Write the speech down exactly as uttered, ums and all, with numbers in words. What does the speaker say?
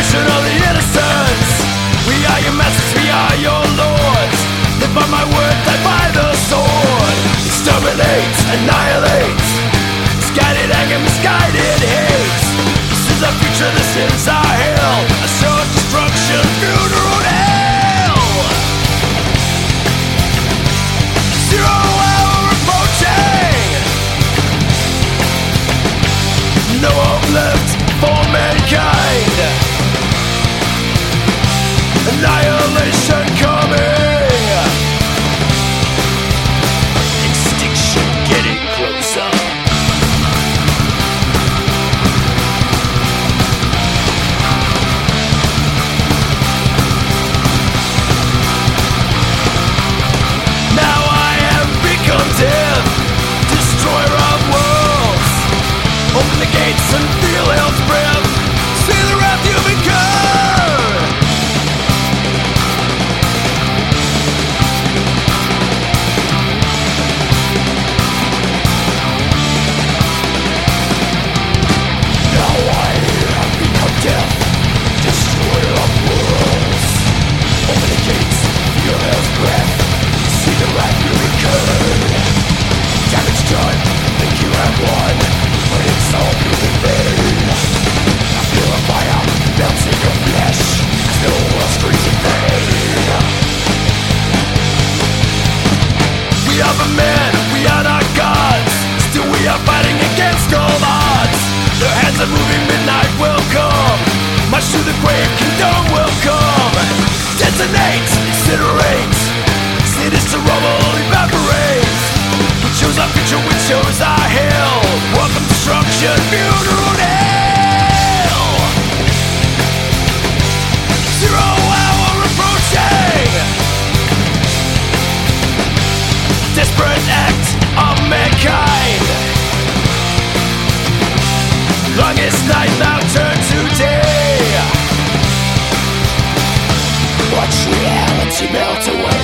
execution of the innocents. We are your masters, we are your lords. Live by my word, die by the sword. Exterminate, annihilate, misguided anger, misguided hate. This is our future, this is our hell. A show of destruction, funeral hell. Zero hour approaching. No hope left for mankind. Annihilation coming. Extinction getting closer. Now I have become death, destroyer of worlds. Open the gates and feel hell's breath. See the wrath you've incurred. Now I have become death, destroyer of worlds. Open the gates, feel hell's breath. See the wrath you've incurred. Damage done, think you have won, but it's all been in vain. I feel a fire melting your flesh as the world screams in pain. We are the men, we are not gods. Still we are fighting against all odds. Their hands are moving, midnight will come. March to the grave, kingdom will come. Detonate, incinerate. Cities to rubble, evaporate. We chose our future, we chose our hell. Welcome destruction, funeral hell. Zero hour approaching. Desperate act of mankind. Longest night now turn to day. Watch reality melt away.